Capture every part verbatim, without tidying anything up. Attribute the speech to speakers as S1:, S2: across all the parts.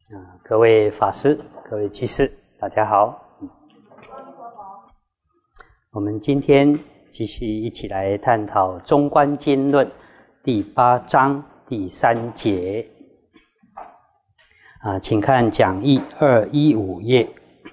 S1: 啊，各位法师、各位居士，大家好。我们今天继续一起来探讨《中观经论》第八章第三节。啊，请看讲义二一五页。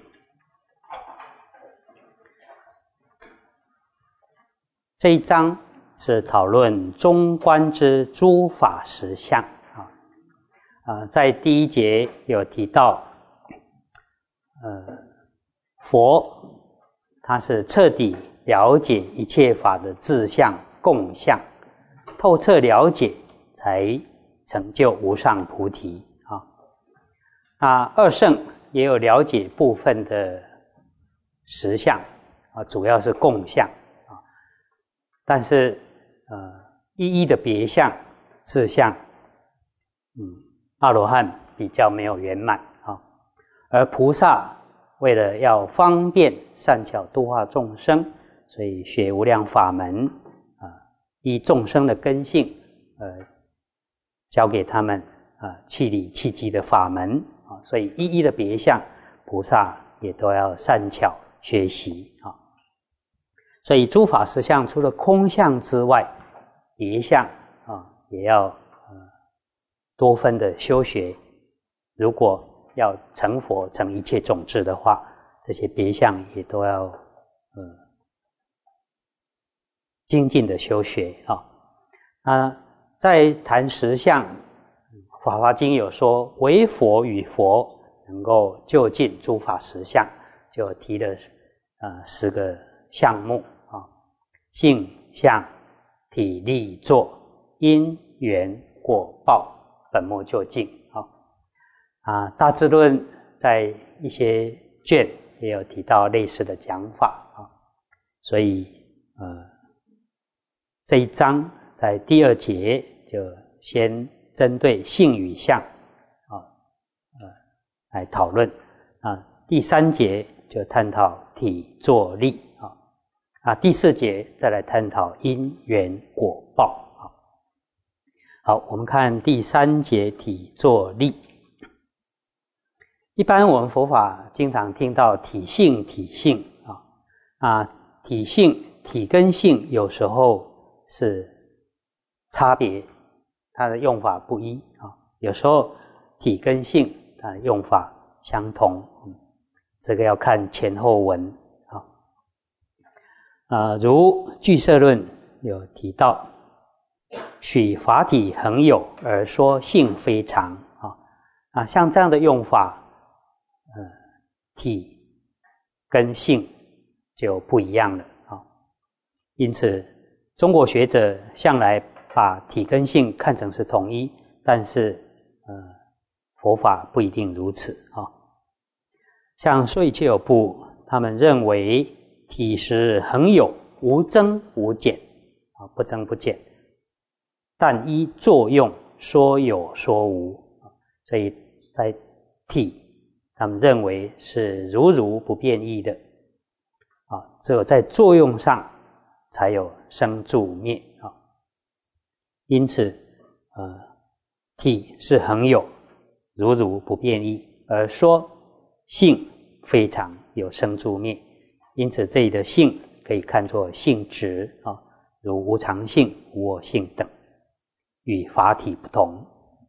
S1: 这一章是讨论中观之诸法实相。啊，在第一节有提到，呃，佛他是彻底了解一切法的自相共相，透彻了解才成就无上菩提啊。那二圣也有了解部分的实相啊，主要是共相啊，但是呃，一一的别相自相，嗯。阿罗汉比较没有圆满啊，而菩萨为了要方便善巧度化众生，所以学无量法门啊，依众生的根性，呃，教给他们啊气理气机的法门啊，所以一一的别相，菩萨也都要善巧学习啊。所以诸法实相除了空相之外，别相啊也要多分的修学，如果要成佛成一切种智的话，这些别相也都要呃精进的修学啊。啊，在谈实相，《法华经》有说，唯佛与佛能够究竟诸法实相，就提了呃十个项目啊：性、相、体、力、作、因、缘、果、报。本末究竟啊！啊，大智论在一些卷也有提到类似的讲法啊，所以呃这一章在第二节就先针对性与相啊呃来讨论啊，第三节就探讨体作力啊啊第四节再来探讨因缘果报。好，我们看第三节体作力。一般我们佛法经常听到体性体性啊啊体性体跟性有时候是差别，它的用法不一啊，有时候体跟性它的用法相同，嗯，这个要看前后文啊。啊，如俱舍论有提到，许法体恒有而说性非常啊啊，像这样的用法，呃，体跟性就不一样了啊。因此，中国学者向来把体跟性看成是统一，但是呃，佛法不一定如此啊。像说一切有部，他们认为体实恒有，无增无减啊，不增不减。但依作用说有说无，所以在体他们认为是如如不变异的啊，只有在作用上才有生住灭啊。因此呃体是恒有，如如不变异，而说性非常有生住灭，因此这里的性可以看作性质啊，如无常性、无我性等，与法体不同。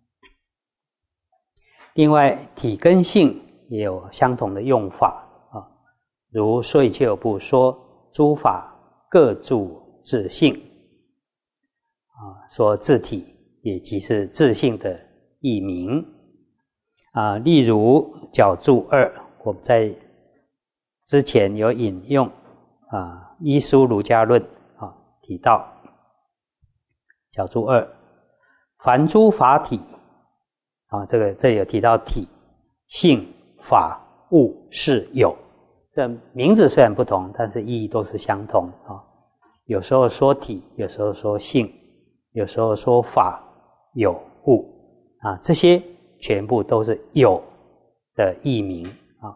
S1: 另外，体跟性也有相同的用法啊，如说一切有部说诸法各住自性啊，说自体也即是自性的译名啊。例如角注二，我们在之前有引用啊《依书儒家论》啊提到角注二。凡诸法体啊，这个这里有提到体、性、法、物、事、有，这名字虽然不同，但是意义都是相同啊。有时候说体，有时候说性，有时候说法、有、物啊，这些全部都是有的译名啊。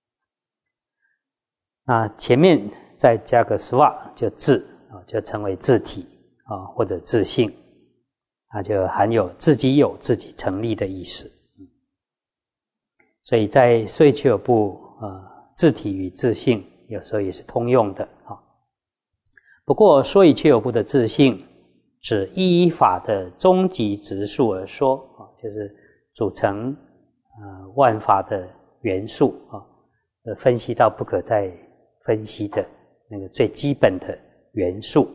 S1: 那前面再加个 sva 就自啊，就成为自体啊，或者自性。它就含有自己有自己成立的意思。 所以在说糗有部呃自体与自性有时候也是通用的啊。不过说以糗有部的自性，指依法的终极直数而说啊，就是组成呃万法的元素啊，呃分析到不可再分析的那个最基本的元素，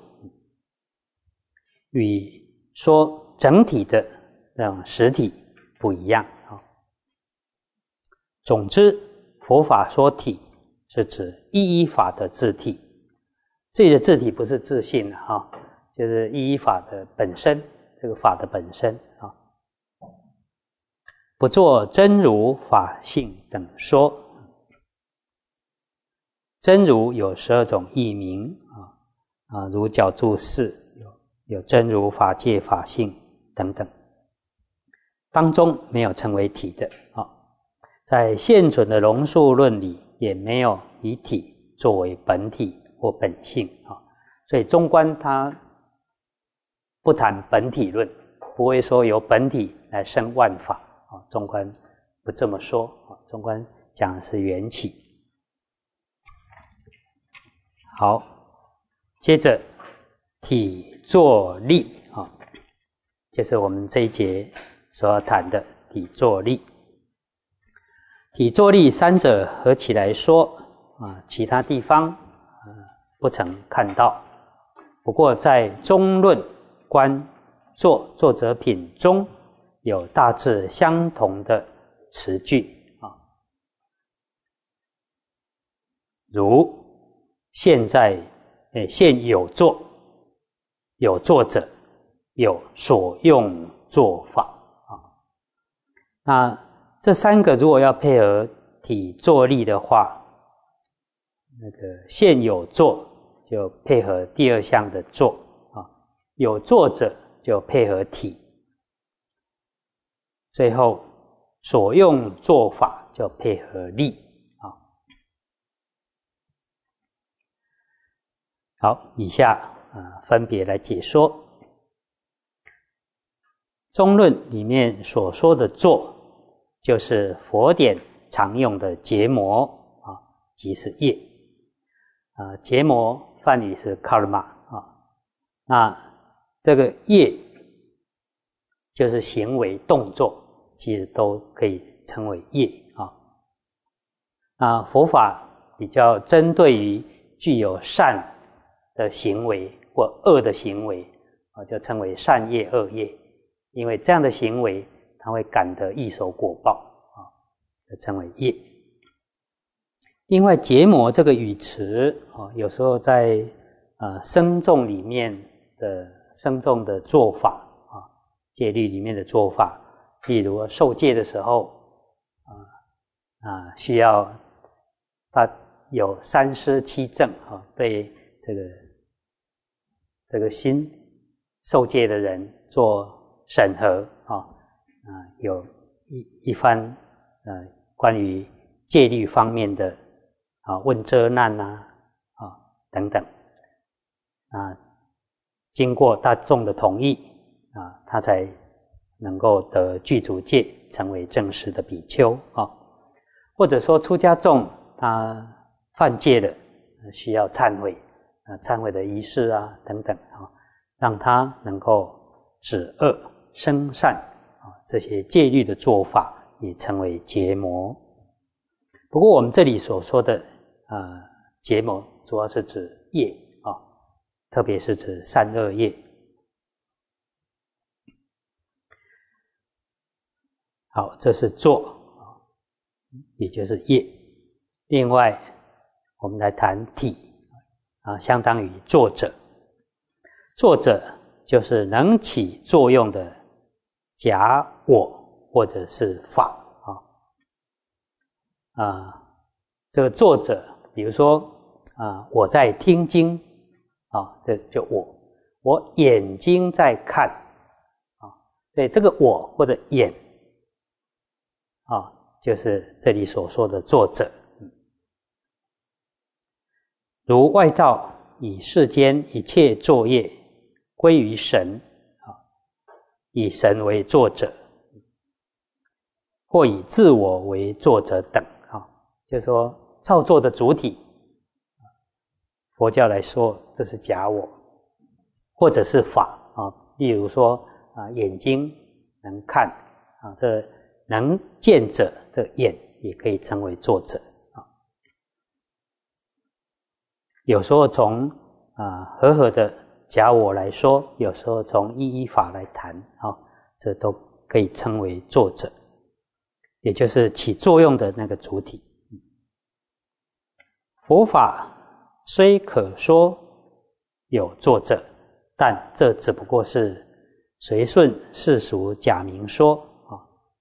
S1: 与说整体的那种实体不一样啊。总之，佛法说体是指一一法的自体，这里的自体不是自性啊，就是一一法的本身，这个法的本身啊。不作真如法性等说，真如有十二种义名啊啊，如角住寺有有真如法界法性等等，当中没有称为体的啊。在现存的龙树论里，也没有以体作为本体或本性啊。所以中观它不谈本体论，不会说由本体来生万法啊。中观不这么说啊，中观讲的是缘起。好，接着体作力啊，就是我们这一节所要谈的体作力。体作力三者合起来说啊，其他地方啊不曾看到。不过在中论观作作者品中有大致相同的词句啊，如现在诶现有作，有作者，有所用做法啊。那这三个如果要配合体作力的话，那个现有作就配合第二项的作啊，有作者就配合体，最后所用做法就配合力啊。好，以下啊分别来解说。中论里面所说的作，就是佛典常用的结魔啊，即是业啊。结魔梵语是 karma 啊，那这个业就是行为动作，其实都可以称为业啊。那佛法比较针对于具有善的行为或恶的行为啊，就称为善业恶业，因为这样的行为它会感得异熟果报啊，就称为业。另外，结魔这个语词啊，有时候在呃僧众里面的僧众的做法啊，戒律里面的做法，例如受戒的时候啊啊，需要他有三思七证啊，对这个这个新受戒的人做审核啊啊，有一一番呃关于戒律方面的啊问遮难啊啊等等啊，经过大众的同意啊，他才能够得具足戒，成为正式的比丘啊。或者说出家众他犯戒了，需要忏悔啊，忏悔的仪式啊等等啊，让他能够止恶生善啊，这些戒律的做法也称为结魔。不过我们这里所说的呃结魔，主要是指业啊，特别是指善恶业。好，这是作，也就是业。另外，我们来谈体啊，相当于作者。作者就是能起作用的假我或者是法啊。啊，这个作者，比如说啊，我在听经啊，这就我，我眼睛在看啊，所以这个我或者眼啊，就是这里所说的作者。如外道以世间一切作业归于神啊，以神为作者。 或以自我为作者等啊，就是说造作的主体，佛教来说这是假我，或者是法啊，例如说啊眼睛能看啊，这能见者的眼也可以称为作者啊。有时候从啊和合的假我来说，有时候从一一法来谈啊，这都可以称为作者，也就是起作用的那个主体。佛法虽可说有作者，但这只不过是随顺世俗假名说啊，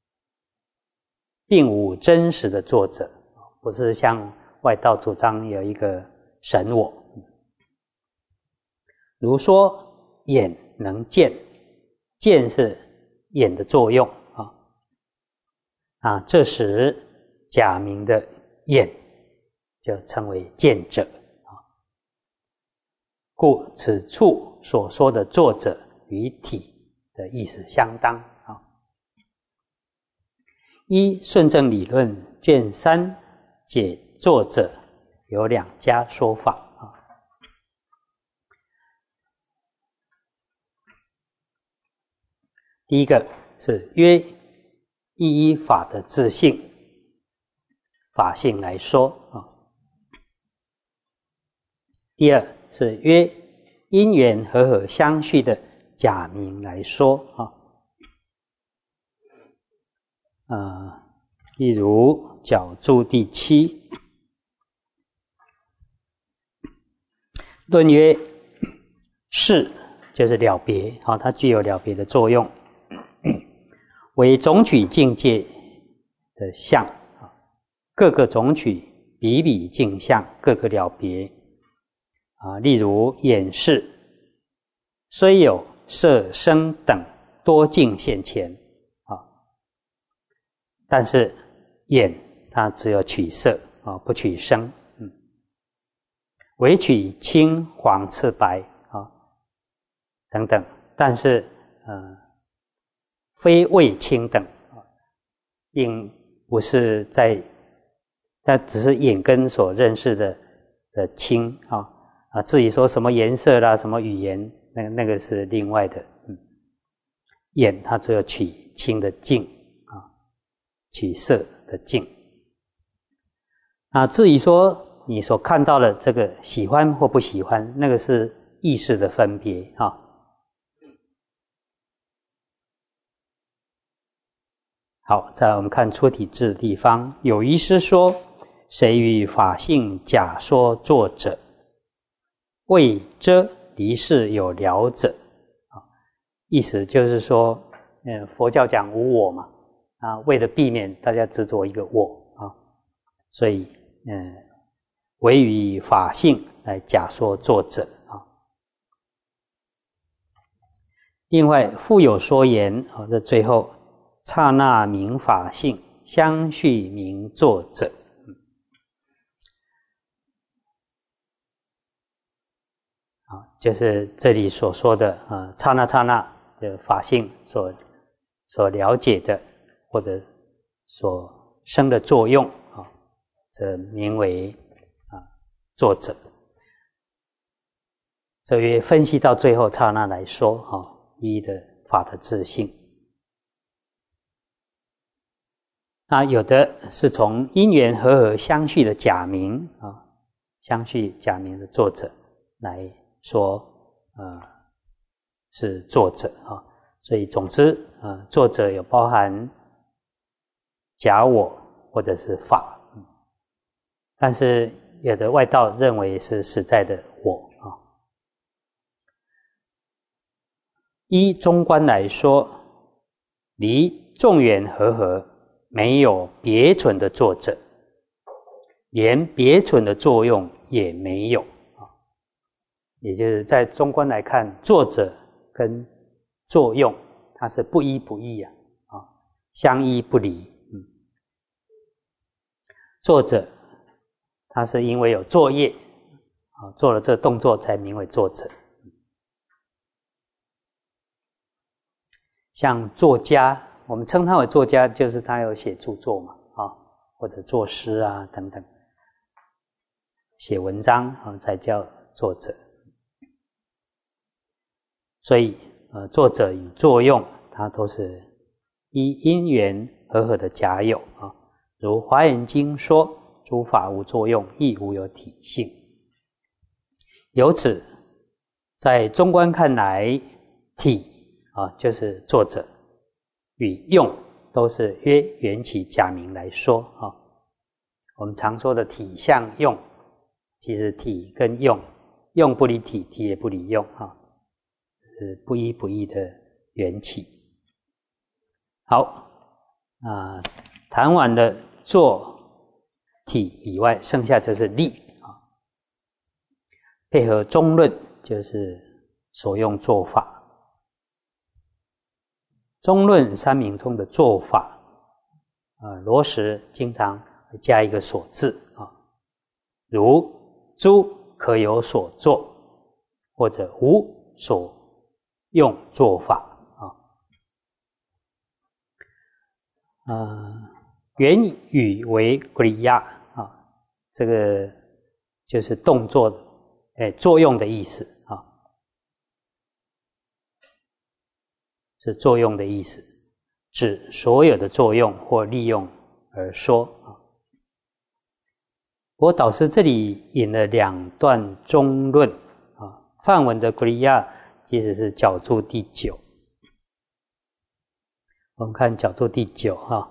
S1: 并无真实的作者，不是像外道主张有一个神我。如说眼能见，见是眼的作用啊，啊，这时假名的眼就称为见者啊。故此处所说的作者与体的意思相当啊。依顺正理论卷三解作者有两家说法啊。第一个是约一一法的自性法性来说啊。第二是约因缘和合相续的假名来说啊。呃，例如角注第七论曰：是就是了别啊，它具有了别的作用，为总取境界的相啊，各个总取比比镜相，各个了别啊。例如眼识虽有色声等多境现前啊，但是眼它只有取色啊，不取声，嗯，唯取青黄赤白啊等等，但是呃非味青等啊，并不是在，它只是眼根所认识的的青啊啊，至于说什么颜色啦、什么语言，那个那个是另外的，嗯，眼它只有取青的境啊，取色的境。啊，至于说你所看到的这个喜欢或不喜欢，那个是意识的分别啊。好，再来我们看出体字的地方，有一师说：谁与法性假说作者，为遮离世有了者啊，意思就是说，嗯，佛教讲无我嘛，啊，为了避免大家执着一个我啊，所以嗯，唯以法性来假说作者啊。另外，复有说言啊，这最后刹那名法性，相续名作者。啊，就是这里所说的啊，刹那刹那的法性所所了解的，或者所生的作用啊，这名为啊作者。这约分析到最后刹那来说啊，一的法的自性。那有的是从因缘和合相续的假名啊，相续假名的作者来说，呃，是作者啊。所以总之，呃，作者有包含假我或者是法，但是有的外道认为是实在的我啊。依中观来说，离众缘和合，没有别存的作者，连别存的作用也没有啊。也就是在中观来看，作者跟作用它是不依不异啊，啊，相依不离。嗯，作者他是因为有作业啊，做了这个动作才名为作者。像作家我们称他为作家，就是他有写著作嘛，啊，或者作诗啊等等，写文章啊才叫作者。所以，呃，作者与作用，它都是依因缘和合的假有啊。如《华严经》说：“诸法无作用，亦无有体性。”由此，在中观看来，体啊就是作者，与用都是约缘起假名来说啊。我们常说的体相用，其实体跟用，用不离体，体也不离用啊，是不一不异的缘起。好，啊，谈完了作体以外，剩下就是力啊，配合中论就是所用作法。中论三明中的做法，啊，罗什经常加一个所字啊，如诸可有所作，或者无所用做法啊。呃，原语为 kriya 啊，这个就是动作，哎，作用的意思啊。是作用的意思，指所有的作用或利用而说啊。我导师这里引了两段中论啊，梵文的 kriya 其实是角注第九。我们看角注第九哈，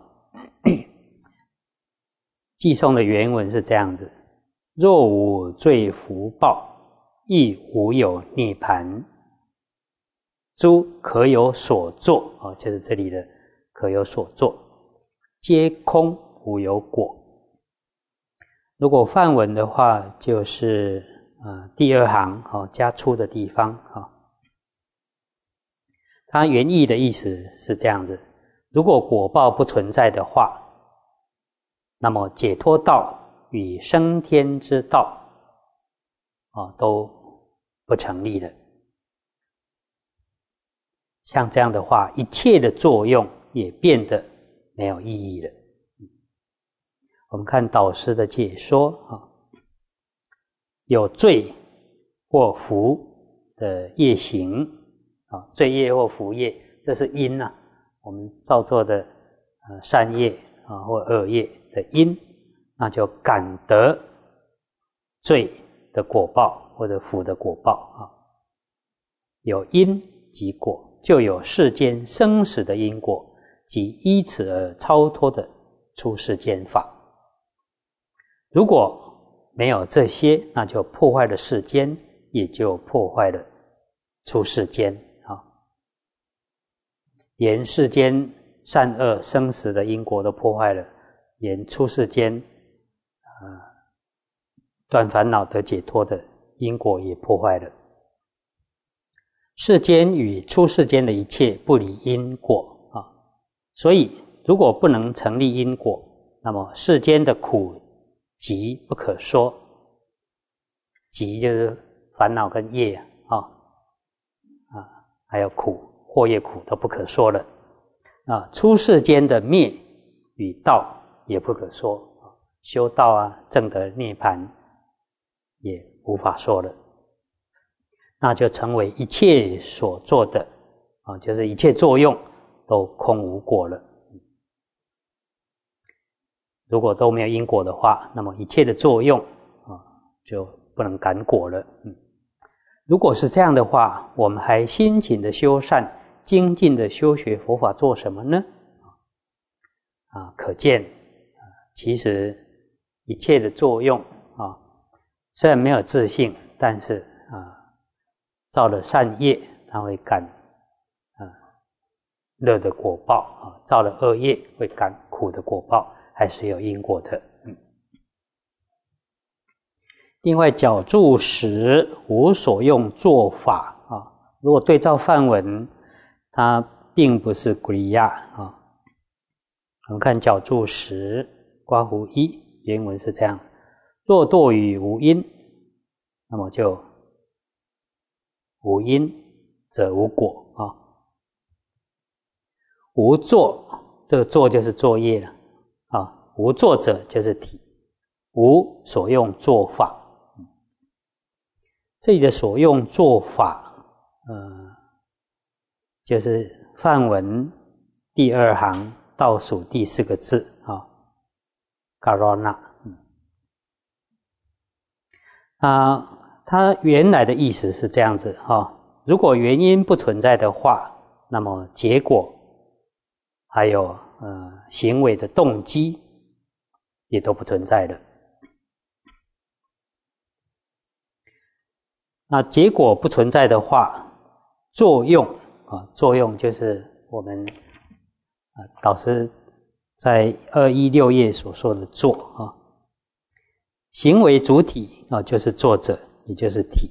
S1: 寄送的原文是这样子：若无罪福报，亦无有涅槃。诸可有所作啊，就是这里的可有所作，皆空无有果。如果梵文的话，就是呃第二行哦加出的地方啊。它原意的意思是这样子：如果果报不存在的话，那么解脱道与升天之道啊都不成立了。像这样的话，一切的作用也变得没有意义了。我们看导师的解说啊，有罪或福的业行啊，罪业或福业，这是因啊，我们造作的呃善业啊或恶业的因，那就感得罪的果报或者福的果报啊。有因即果，就有世间生死的因果，及依此而超脱的出世间法。如果没有这些，那就破坏了世间，也就破坏了出世间啊。连世间善恶生死的因果都破坏了，连出世间呃断烦恼得解脱的因果也破坏了。世间与出世间的一切不离因果啊，所以如果不能成立因果，那么世间的苦集不可说。集就是烦恼跟业啊，啊，还有苦，祸业苦都不可说了啊。出世间的灭与道也不可说，修道啊，证得涅槃也无法说了。那就成为一切所做的啊，就是一切作用都空无果了。如果都没有因果的话，那么一切的作用啊就不能感果了。嗯，如果是这样的话，我们还辛勤的修善，精进的修学佛法做什么呢？啊，可见啊，其实一切的作用啊，虽然没有自性，但是啊。造了善业，它会感啊乐的果报啊；造了恶业，会感苦的果报，还是有因果的。嗯。另外，角注时无所用做法啊，如果对照梵文，它并不是 kriya 啊。我们看角注时，括弧一原文是这样：若堕于无因，那么就无因则无果啊。 无作，这个作就是作业了啊，无作者就是体，无所用作法。这里的所用作法，呃，就是梵文第二行倒数第四个字啊 ，karana。啊，它原来的意思是这样子啊，如果原因不存在的话，那么结果还有呃行为的动机也都不存在的。那结果不存在的话，作用啊，作用就是我们啊导师在二一六页所说的作啊，行为主体啊就是作者，也就是体。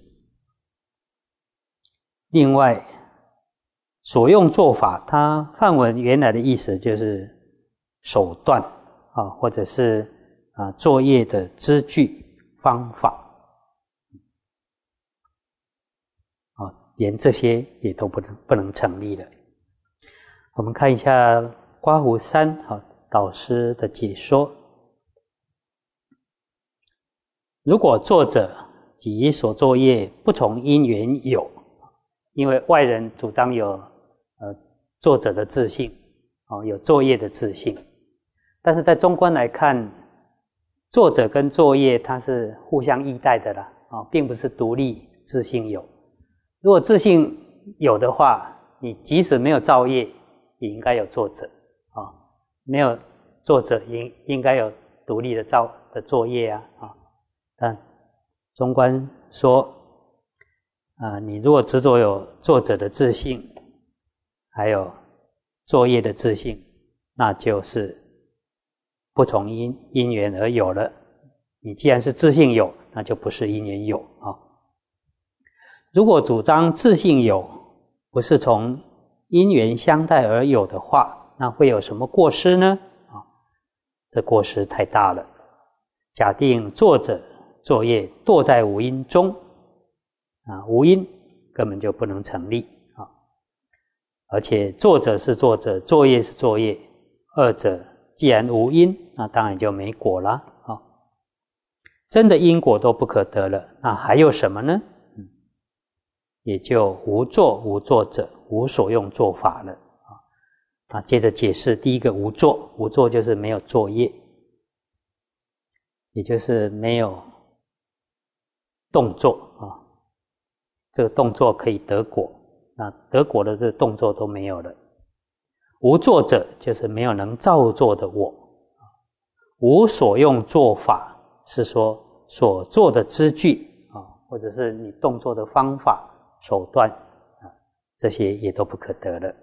S1: 另外，所用作法，它梵文原来的意思就是手段啊，或者是啊作业的支据方法。连这些也都不能不能成立了。我们看一下刮胡三好导师的解说。如果作者及所作业不从因缘有，因为外人主张有呃作者的自性，哦有作业的自性，但是在中观来看，作者跟作业它是互相依赖的啦，哦并不是独立自性有。如果自性有的话，你即使没有造业，也应该有作者啊、哦；没有作者，应应该有独立的造的作业啊啊、哦。但中观说，啊、呃，你如果执着有作者的自性，还有作业的自性，那就是不从因因缘而有了。你既然是自性有，那就不是因缘有啊。哦如果主张自性有，不是从因缘相待而有的话，那会有什么过失呢？啊，这过失太大了。假定作者作业堕在无因中，啊，无因根本就不能成立啊。而且作者是作者，作业是作业，二者既然无因，那当然就没果啦啊。真的因果都不可得了，那还有什么呢？也就无作无作者，无所用作法了啊。接着解释第一个无作，无作就是没有作业，也就是没有动作啊。这个动作可以得果，那得果的这个动作都没有了。无作者就是没有能造作的我，无所用作法是说所做的支据啊，或者是你动作的方法。手段啊，这些也都不可得了。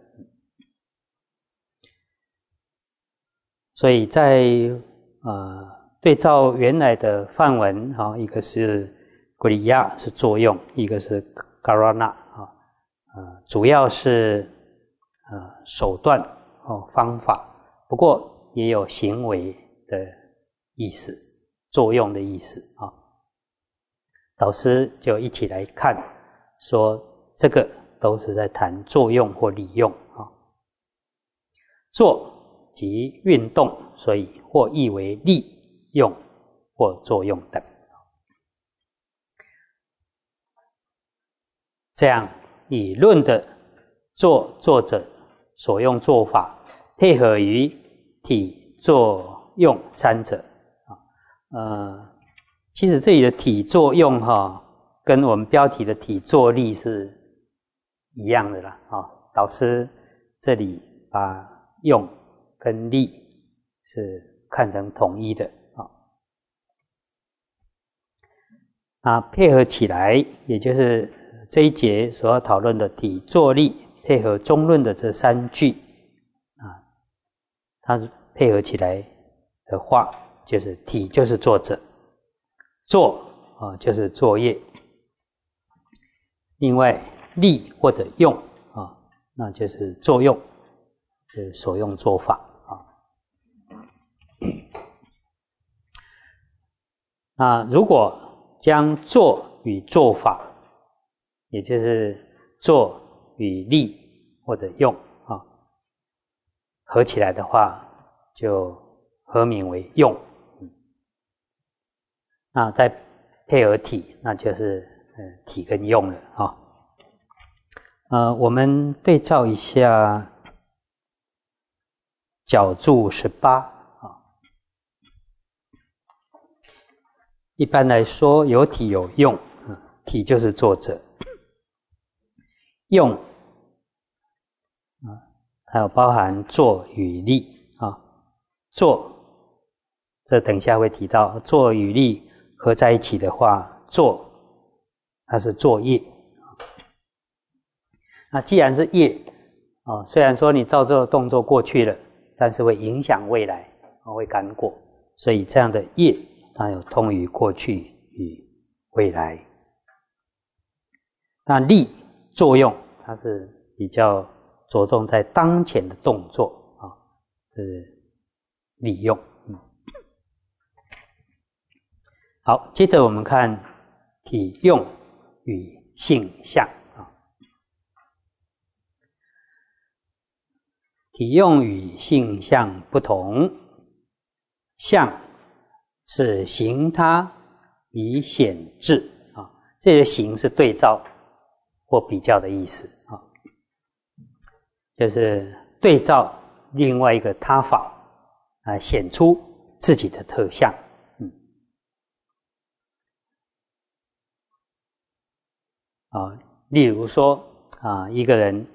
S1: 所以在呃对照原来的梵文啊，一个是古里亚是作用，一个是 karana 啊，呃主要是呃手段哦方法，不过也有行为的意思，作用的意思啊。导师就一起来看。说这个都是在谈作用或利用啊。作即运动，所以或译为利用或作用等。这样以论的作作者所用做法，配合于体作用三者啊。呃，其实这里的体作用哈。跟我们标题的体作力是一样的啦啊，导师这里把用跟力是看成统一的啊，啊配合起来，也就是这一节所要讨论的体作力，配合中论的这三句啊，它配合起来的话，就是体就是作者，作啊就是作业。另外，力或者用啊，那就是作用，就是所用作法啊。那如果将作与作法，也就是作与力或者用啊， 合起来的话，就合名为用。那再配合体，那就是呃体跟用了啊、哦。呃，我们对照一下角注十八啊。一般来说，有体有用，嗯、体就是作者，用啊，还有包含作与力啊。作，这等一下会提到，作与力合在一起的话，作它是作业。那既然是业啊，虽然说你照这个动作过去了，但是会影响未来，会干过，所以这样的业它有通于过去与未来。那力作用，它是比较着重在当前的动作啊，是利用。嗯，好，接着我们看体用与性相啊。体用与性相不同，相是形他以显质啊，这个形是对照或比较的意思啊，就是对照另外一个他法啊，显出自己的特相。嗯，啊，例如说啊，一个人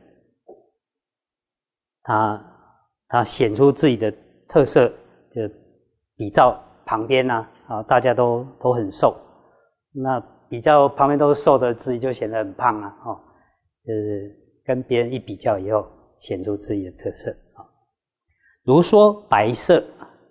S1: 他他显出自己的特色，就比照旁边呢、啊，啊，大家都都很瘦，那比较旁边都是瘦的，自己就显得很胖啊，哦，就是跟别人一比较以后，显出自己的特色啊。如说白色，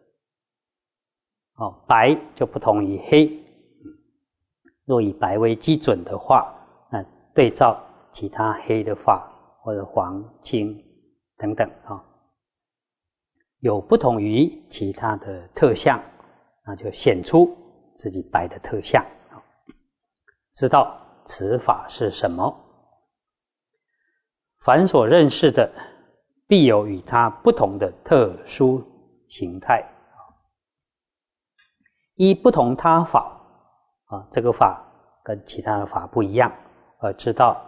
S1: 哦，白就不同于黑。若以白为基准的话，那对照其他黑的发或者黄、青等等啊，有不同于其他的特相，那就显出自己白的特相，知道此法是什么。凡所认识的，必有与它不同的特殊形态。依不同他法啊，这个法跟其他的法不一样，而知道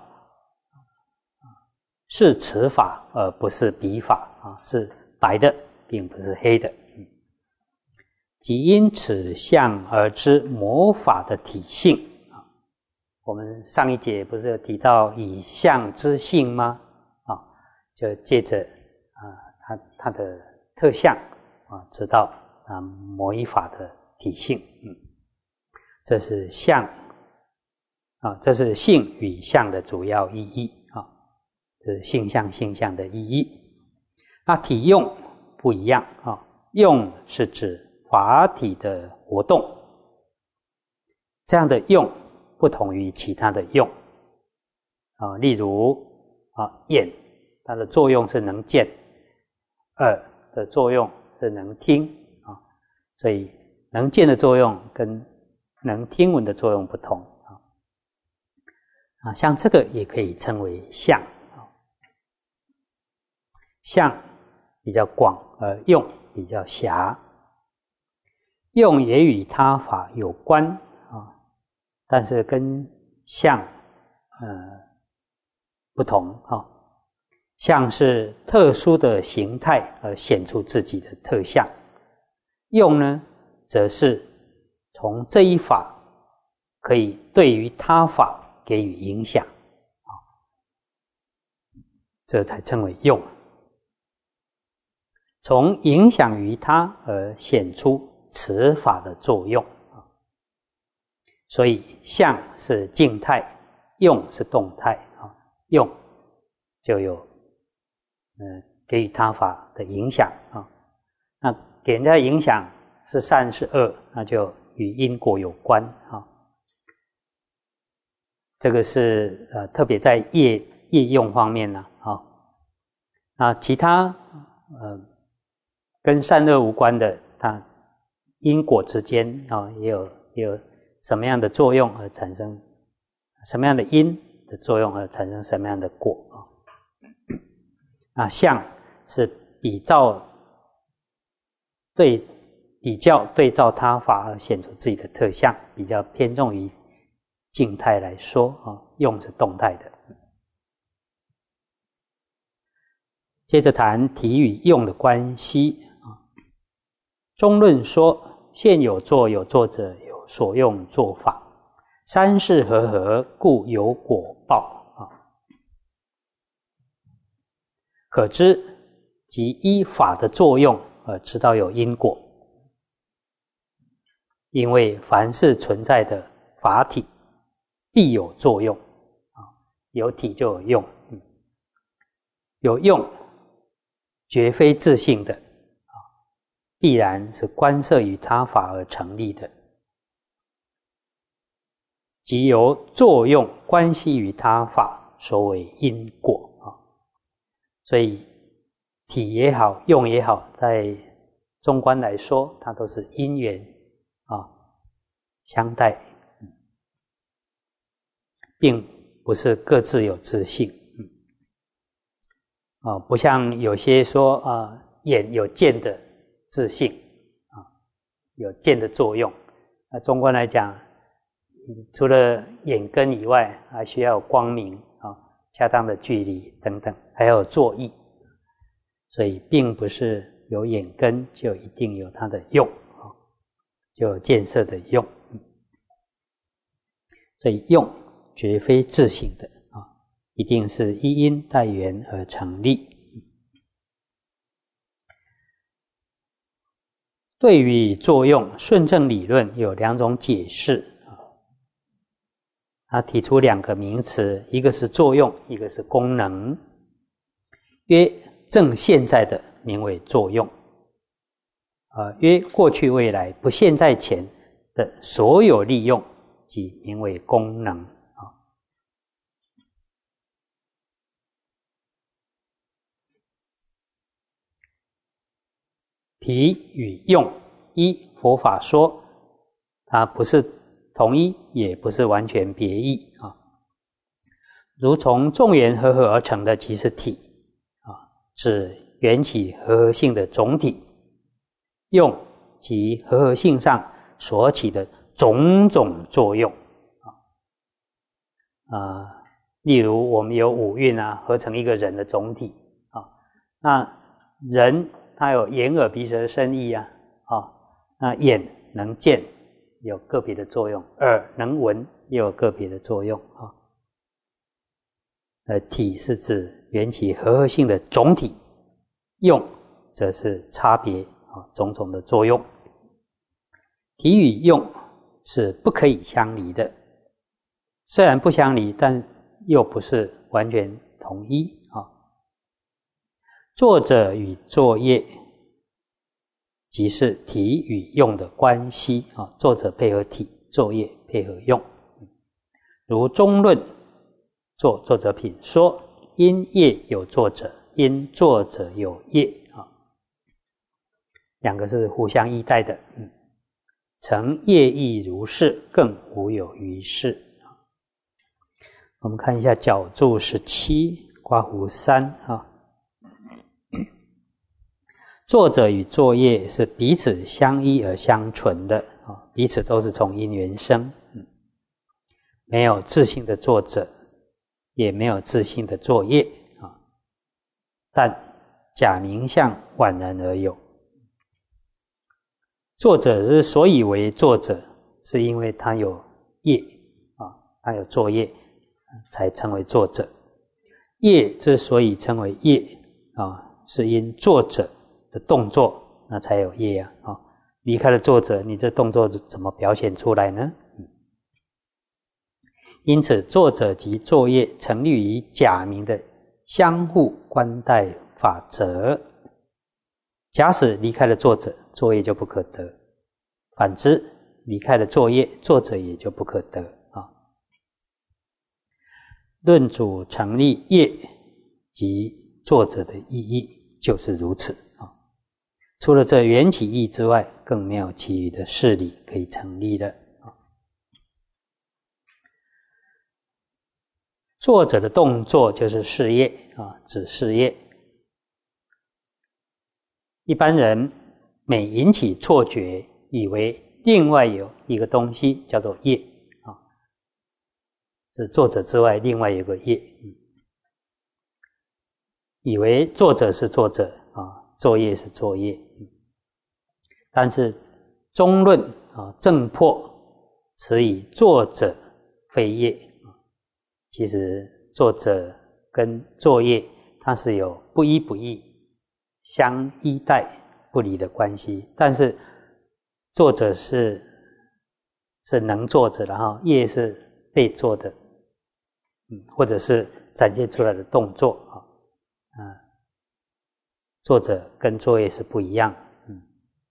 S1: 是此法而不是彼法啊，是白的并不是黑的。即因此相而知魔法的体性啊。我们上一节不是有提到以相知性吗？啊，就借着啊它它的特相啊，知道啊某一法的体性。嗯，这是相啊，这是性与相的主要意义啊，这是性相性相的意义。那体用不一样啊，用是指法体的活动，这样的用不同于其他的用啊。例如啊，眼它的作用是能见，耳的作用是能听啊，所以能见的作用跟能听闻的作用不同啊。啊，像这个也可以称为相啊，相比较广，而用比较狭。用也与他法有关啊，但是跟相呃不同啊。相是特殊的形态而显出自己的特相，用呢，则是从这一法可以对于他法给予影响啊，这才称为用。从影响于他而显出此法的作用啊，所以相是静态，用是动态啊。用就有呃给予他法的影响啊，那给人家影响是善是恶，那就与因果有关啊。这个是呃特别在业业用方面呢啊，那其他呃跟善恶无关的，它因果之间啊，也有也有什么样的作用而产生什么样的因的作用而产生什么样的果啊？啊，相是比照对比较对照他法而显出自己的特相，比较偏重于静态来说啊，用是动态的。接着谈体与用的关系啊。中论说，现有作有作者，有所用作法，三世和合，故有果报啊。可知即依法的作用而知道有因果，因为凡是存在的法体必有作用啊，有体就有用，嗯、有用绝非自性的啊，必然是观摄于他法而成立的，即由作用关系于他法，所谓因果啊。所以体也好，用也好，在中观来说，它都是因缘啊相待，并不是各自有自性。啊，不像有些说啊，眼有见的自性啊，有见的作用。那中观来讲，除了眼根以外，还需要光明啊、恰当的距离等等，还有作意。所以并不是有眼根就一定有它的用啊，就有见色的用。所以用绝非自性的啊，一定是依因带缘而成立。对于作用，顺正理论有两种解释啊，他提出两个名词，一个是作用，一个是功能。曰正现在的名为作用，呃，曰过去未来不现在前的所有利用，即名为功能啊。体与用，依佛法说，它不是同一，也不是完全别异啊。如从众缘和合而成的即是体啊，指缘起和合性的总体，用及和合性上所起的种种作用啊。呃，例如我们有五蕴啊，合成一个人的总体啊。那人他有眼耳鼻舌身意啊，啊，那眼能见，有个别的作用；耳能闻，也有个别的作用啊。呃，体是指缘起和合性的总体，用则是差别啊种种的作用。体与用是不可以相离的，虽然不相离，但又不是完全统一啊。作者与作业，即是体与用的关系啊。作者配合体，作业配合用。如中论作作者品说，因业有作者，因作者有业啊，两个是互相依带的。嗯，成业亦如是，更无有于事。我们看一下角注十七，刮胡三啊。作者与作业是彼此相依而相存的啊，彼此都是从因缘生，嗯，没有自性的作者，也没有自性的作业啊，但假名相宛然而有。作者之所以为作者，是因为他有业啊，他有作业，才称为作者。业之所以称为业啊，是因作者的动作，那才有业啊！啊，离开了作者，你这动作怎么表现出来呢？因此，作者及作业成立于假名的相互关待法则。假使离开了作者，作业就不可得；反之，离开了作业，作者也就不可得啊。论主成立业及作者的意义就是如此啊。除了这缘起义之外，更没有其余的事理可以成立的。作者的动作就是事业啊，指事业。 一般人每引起错觉，以为另外有一个东西叫做业啊，是作者之外另外有个业，以为作者是作者啊，作业是作业。但是中论啊正破，此以作者非业。其实作者跟作业它是有不依不异、相依带不离的关系，但是作者是是能做者，然后业是被做的，嗯，或者是展现出来的动作啊，啊，作者跟作业是不一样，嗯，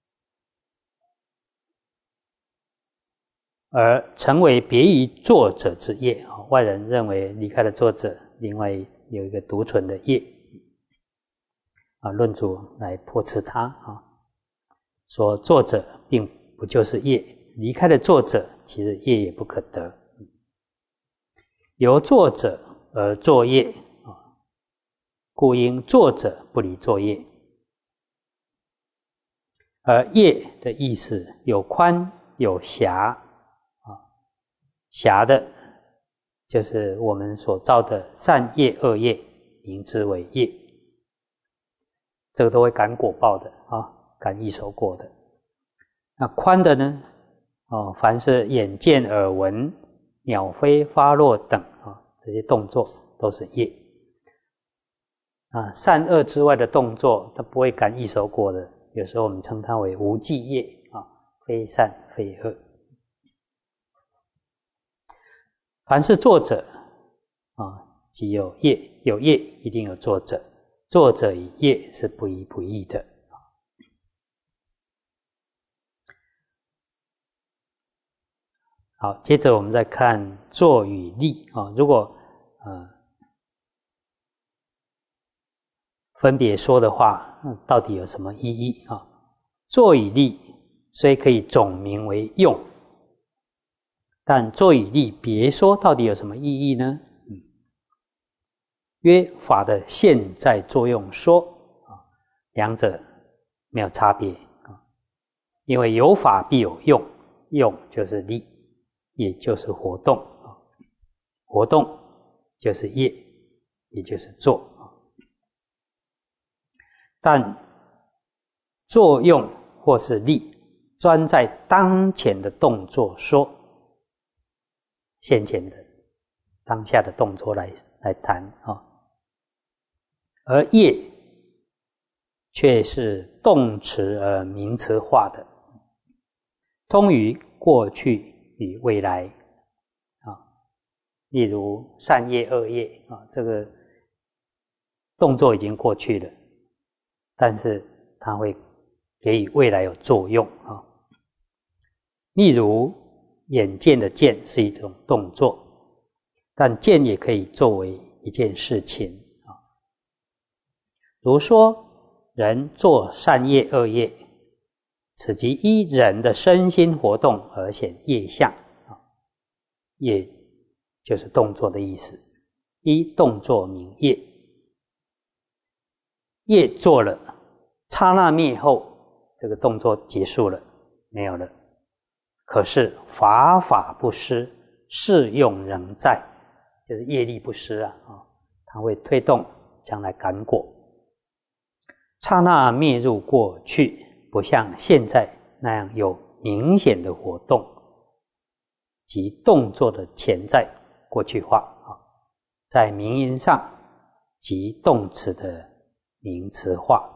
S1: 而成为别于作者之业啊，外人认为离开了作者，另外有一个独存的业啊，论主来破斥他啊，说作者并不就是业，离开了作者，其实业也不可得。由作者而作业啊，故应作者不离作业。而业的意思有宽有狭啊，狭的就是我们所造的善业恶业，名之为业，这个都会感果报的啊，感异熟果的。那宽的呢？哦，凡是眼见耳闻、鸟飞发落等啊，这些动作都是业啊。善恶之外的动作，它不会感异熟果的。有时候我们称它为无记业啊，非善非恶。凡是作者啊，即有业，有业一定有作者，作者与业是不依不异的。好，接着我们再看作与立啊，如果呃分别说的话，嗯，到底有什么意义啊？作与立虽可以总名为用，但作与立别说到底有什么意义呢？嗯，约法的现在作用说啊，两者没有差别啊，因为有法必有用，用就是立，也就是活动啊，活动就是业，也就是做啊。但作用或是立，专在当前的动作说，现前的当下的动作来来谈啊，而业却是动词而名词化的，通于过去与未来啊。例如善业恶业啊，这个动作已经过去了，但是它会给予未来有作用啊。例如眼见的见是一种动作，但见也可以作为一件事情啊。如说人做善业恶业，此即依人的身心活动而显业相啊，业就是动作的意思，依动作名业。业做了，刹那灭后，这个动作结束了，没有了。可是法法不失，适用仍在，就是业力不失啊，啊，它会推动将来感果。刹那灭入过去，不像现在那样有明显的活动及动作的潜在过去化啊，在名音上即动词的名词化。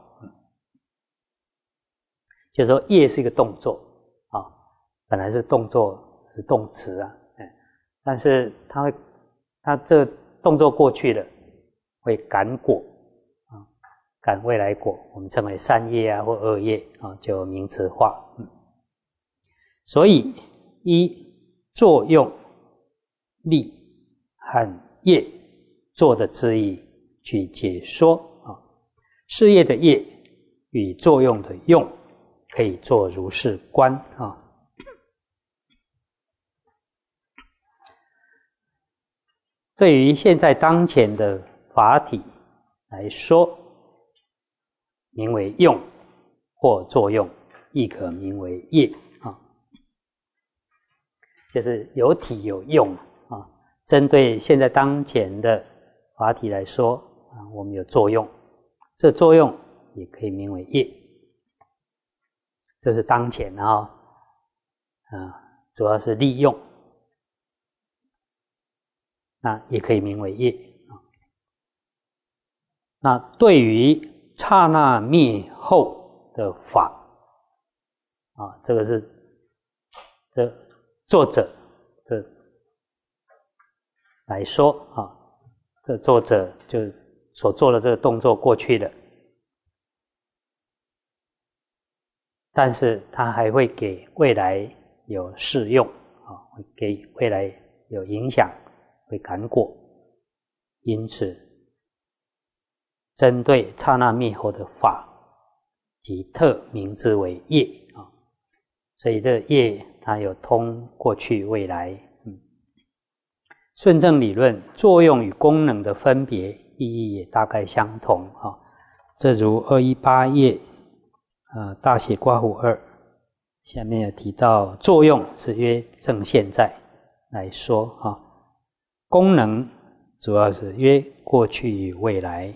S1: 就是说业是一个动作啊，本来是动作是动词啊，但是它会它这动作过去了会感果啊，感未来果，我们称为善业啊或恶业啊，就名词化。嗯，所以依作用力和业做的之意去解说啊，事业的业与作用的用可以做如是观啊。对于现在当前的法体来说，名为用或作用，亦可名为业啊。就是有体有用啊。针对现在当前的法体来说啊，我们有作用，这作用也可以名为业。这是当前啊，啊，主要是利用，那也可以名为业啊。那对于刹那灭后的法啊，这个是这作者这来说啊，这作者就所做的这个动作过去了，但是他还会给未来有适用啊，会给未来有影响，会感果。因此，针对刹那灭后的法，即特名之为业啊。所以这个业它有通过去、未来。嗯，顺正理论作用与功能的分别意义也大概相同啊。这如二一八页。呃，大写括弧二，下面有提到作用是约正现在来说啊，功能主要是约过去与未来，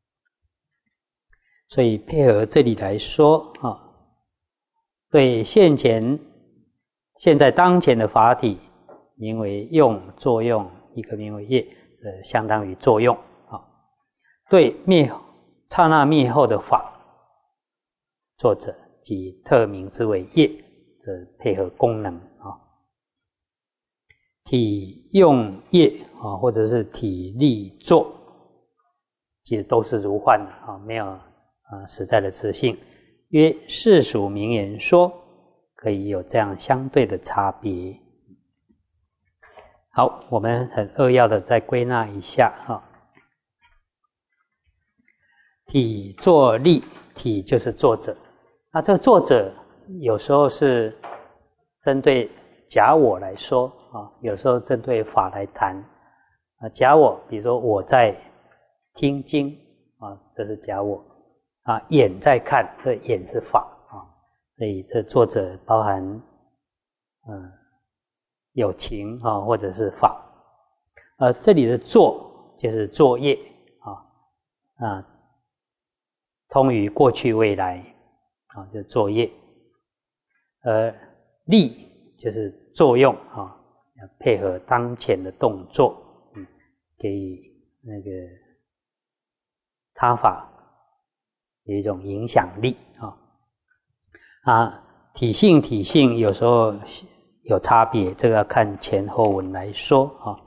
S1: 所以配合这里来说啊，对现前现在当前的法体名为用作用，一个名为业，呃，相当于作用啊。对灭刹那灭后的法。作者即特名之为业，这配合功能啊，体用业啊，或者是体力作，其实都是如幻的啊，没有啊实在的自性。约世俗名言说，可以有这样相对的差别。好，我们很扼要的再归纳一下啊，体作力，体就是作者。那这个作者有时候是针对假我来说啊，有时候针对法来谈啊。假我，比如说我在听经啊，这是假我啊；眼在看，这眼是法啊。所以这作者包含嗯有情啊，或者是法。呃，这里的作就是作业啊啊，通于过去未来。啊，就是作业，而力就是作用啊，要配合当前的动作，嗯，给予那个他法有一种影响力啊。啊，体性体性有时候有差别，这个要看前后文来说啊。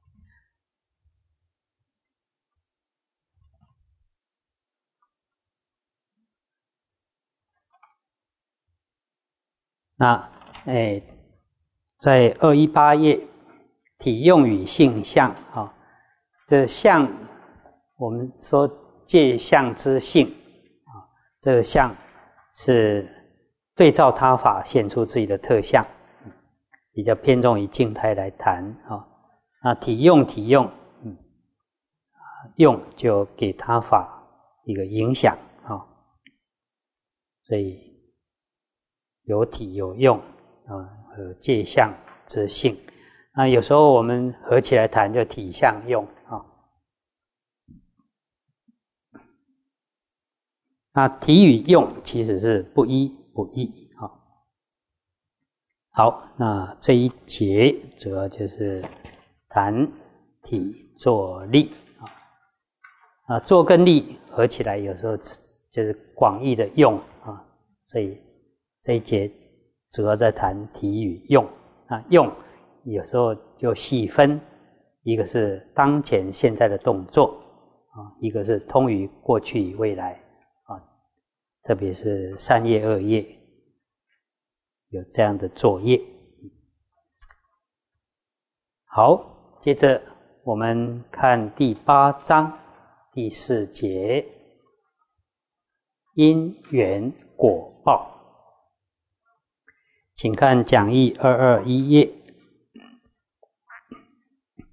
S1: 那诶，在二一八页，体用与性相啊，这相我们说借相之性啊，这个相是对照他法显出自己的特相，比较偏重于静态来谈啊。那体用体用，嗯，用就给他法一个影响啊，所以。有体有用啊，和借相之性。那有时候我们合起来谈，就体相用啊。那体与用其实是不一不异啊。好，那这一节主要就是谈体作力啊。啊，作跟力合起来，有时候就是广义的用啊，所以。这一节主要在谈体与用啊，用有时候就细分，一个是当前现在的动作啊，一个是通于过去与未来啊，特别是善业恶业有这样的作业。好，接着我们看第八章第四节，因缘果报。请看讲义二二一页。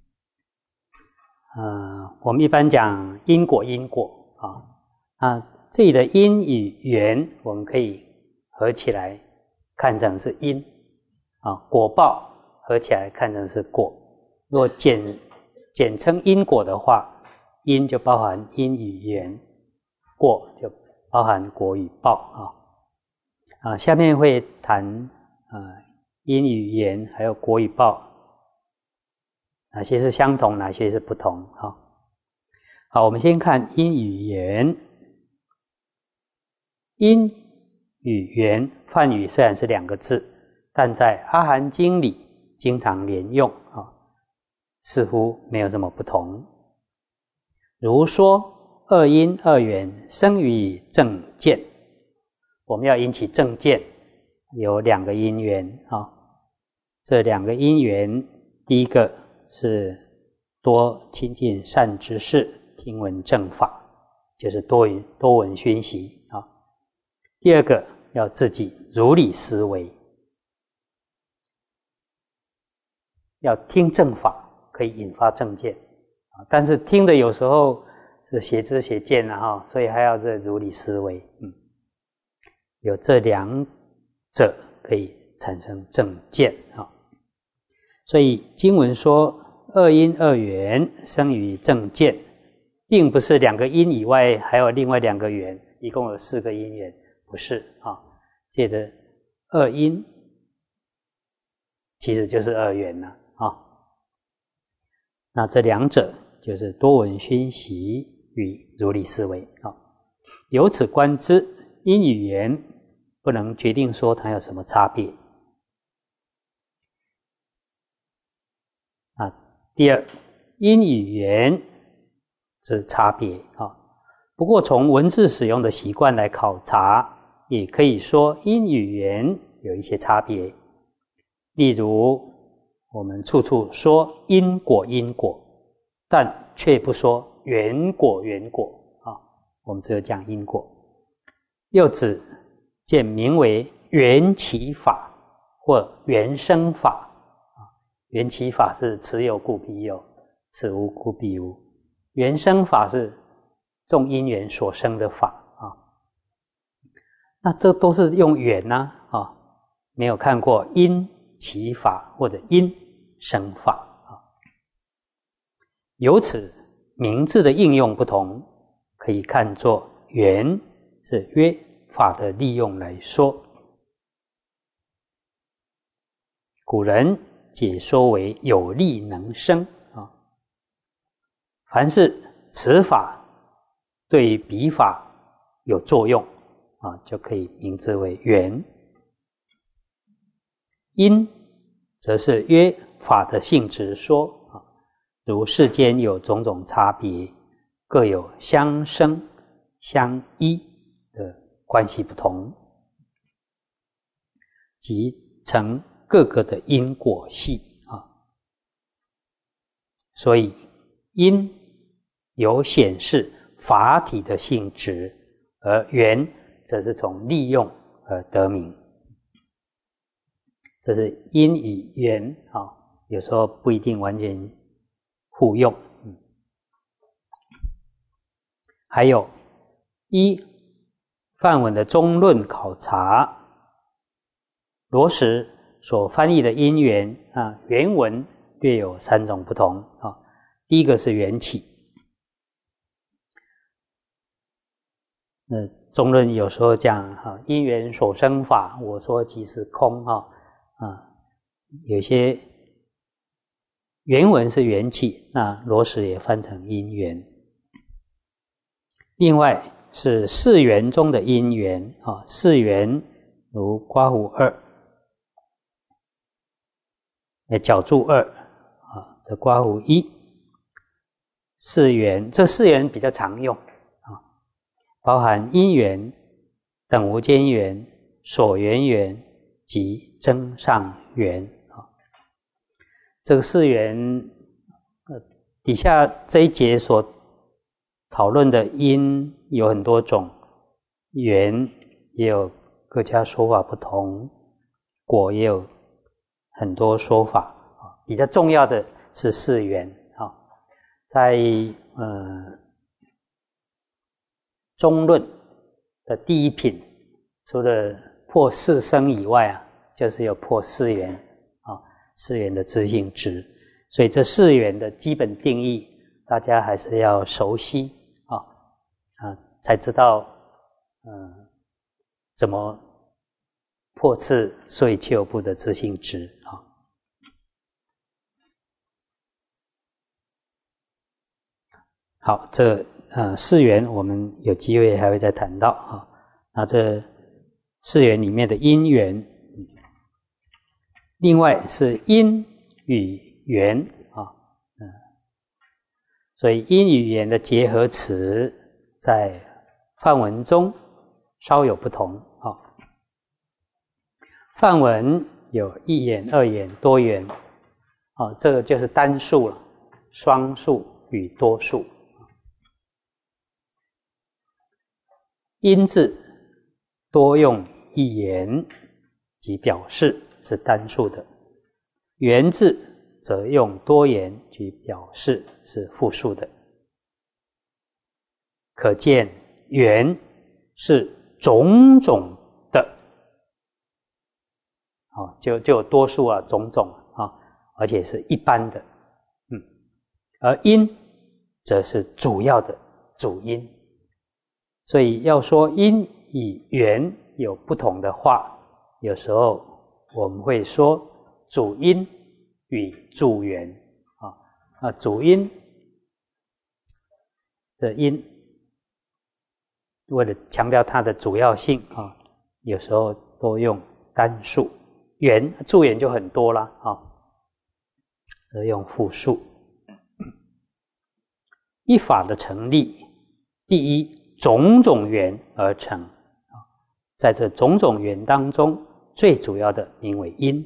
S1: 呃，我们一般讲因果因果啊，那这里的因与缘，我们可以合起来看成是因啊，果报合起来看成是果。如果简简称因果的话，因就包含因与缘，果就包含果与报啊。啊，下面会谈啊因与缘还有果与报，哪些是相同，哪些是不同啊？好，我们先看因与缘。因与缘，梵语虽然是两个字，但在阿含经里经常连用啊，似乎没有什么不同。如说二因二缘生于正见，我们要引起正见，有两个因缘啊。这两个因缘，第一个是多亲近善知识，听闻正法，就是多闻多闻熏习啊。第二个要自己如理思维，要听正法，可以引发正见啊。但是听的有时候是邪知邪见啊，哈，所以还要这如理思维。嗯，有这两者可以产生正见啊。所以经文说二因二缘生于正见，并不是两个因以外还有另外两个缘，一共有四个因缘。不是啊，借的二因其实就是二缘了啊。那这两者就是多闻熏习与如理思维啊。由此观之，因与缘不能决定说它有什么差别啊。第二，因与缘之差别啊。不过从文字使用的习惯来考察，也可以说因与缘有一些差别。例如我们处处说因果因果，但却不说缘果缘果啊，我们只有讲因果。又指见名为缘起法或缘生法啊。缘起法是此有故彼有，此无故彼无。缘生法是众因缘所生的法啊。那这都是用缘呐啊，没有看过因起法或者因生法啊。由此名字的应用不同，可以看作缘是约法的利用来说。古人解说为有力能生啊，凡是此法对于彼法有作用啊，就可以名之为缘。因则是约法的性质说啊，如世间有种种差别，各有相生相依的关系不同，即成各个的因果系啊。所以因有显示法体的性质，而缘则是从利用而得名。这是因与缘啊，有时候不一定完全互用。嗯，还有一梵文的中论考察，罗什所翻译的因缘啊，原文略有三种不同啊。第一个是缘起，那中论有时候讲哈，因缘所生法，我说即是空哈啊，有些原文是缘起，那罗什也翻成因缘。另外是四缘中的因缘啊，四缘如刮胡二、角柱二啊的刮胡一，四缘，这四缘比较常用啊，包含因缘、等无间缘、所缘缘及增上缘啊。这个四缘，呃，底下这一节所讨论的因有很多种，缘也有各家说法不同，果也有很多说法啊。比较重要的是四缘啊，在呃中论的第一品，除了破四生以外啊，就是有破四缘啊，四缘的自性质。所以这四缘的基本定义，大家还是要熟悉啊啊，才知道嗯怎么破次所以切有部的自性质啊。好，这呃四缘我们有机会还会再谈到啊。那这四缘里面的因缘，另外是因与缘啊，嗯，所以因与缘的结合词在梵文中稍有不同啊。梵文有一言、二言、多言啊，这个就是单数了，双数与多数。因字多用一言即表示是单数的，缘字则用多言即表示是复数的。可见缘是种种的，哦，就就有多数啊，种种啊，而且是一般的，嗯，而因则是主要的主因。所以要说因与缘有不同的话，有时候我们会说主因与助缘啊，啊，主因的因，为了强调它的主要性啊，有时候都用单数，缘助缘就很多啦啊，则用复数。一法的成立，第一。种种缘而成，在这种种缘当中，最主要的名为因，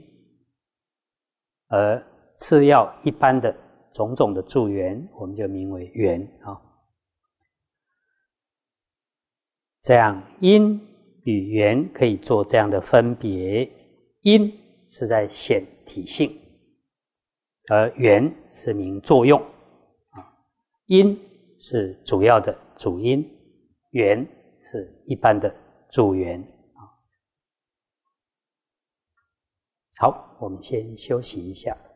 S1: 而次要一般的种种的助缘，我们就名为缘啊。这样因与缘可以做这样的分别，因是在显体性，而缘是名作用啊。因是主要的主因，缘是一般的助缘。好，我们先休息一下。